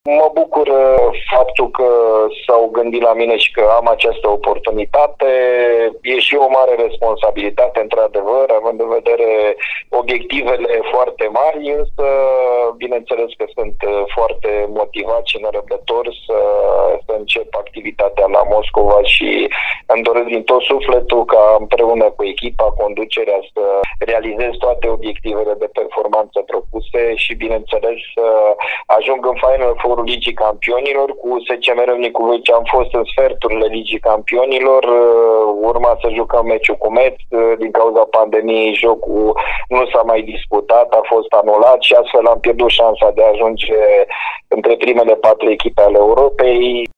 Mă bucur faptul că s-au gândit la mine și că am această oportunitate. E și o mare responsabilitate, într-adevăr, având în vedere obiectivele foarte mari, însă bineînțeles că sunt foarte motivat și nerăbdător să încep activitatea la Moscova și îmi doresc din tot sufletul ca împreună cu echipa, conducerea, să realizez toate obiectivele de performanță propuse și bineînțeles să ajung în Final Four Ligii Campionilor. Cu SCM Râmnicu Vâlcea am fost în sferturile Ligii Campionilor, urma să jucăm meciul cu Metz, din cauza pandemiei jocul nu s-a mai disputat, a fost anulat și astfel am pierdut șansa de a ajunge între primele 4 echipe ale Europei.